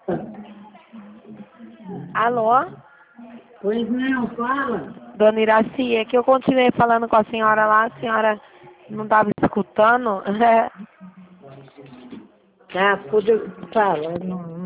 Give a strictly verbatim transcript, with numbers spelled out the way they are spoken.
Alô? Pois não, fala. Dona Iraci, é que eu continuei falando com a senhora lá, a senhora não estava escutando. Tá, pude... Fala, não...